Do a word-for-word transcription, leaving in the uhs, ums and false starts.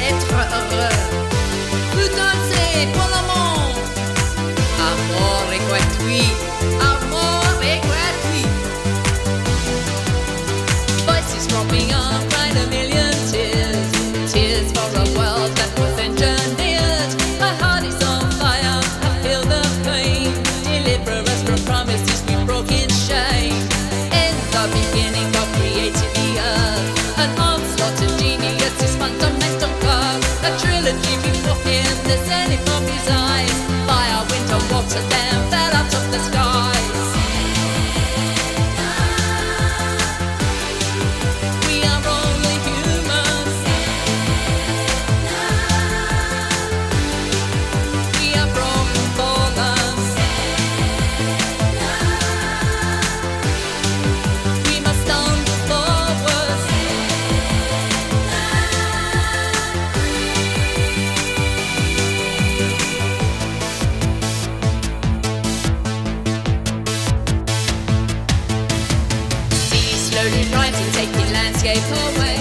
être heureux. Vous dansez pour le monde. Amour est gratuit. Amour est gratuit. Voices dropping on, crying a million tears. Tears for a world that was engineered. My heart is on fire, I feel the pain. Deliver us from promises we broke in shame. In the beginning God created the earth. An onslaught of genius is fundamental curve. A trilogy before him, descending from his eyes. Fire, winter, water, then fell out of the skies. We are only humans. We are broken, fallen. We must stumble forward. Sea slowly rising, taking landscape away.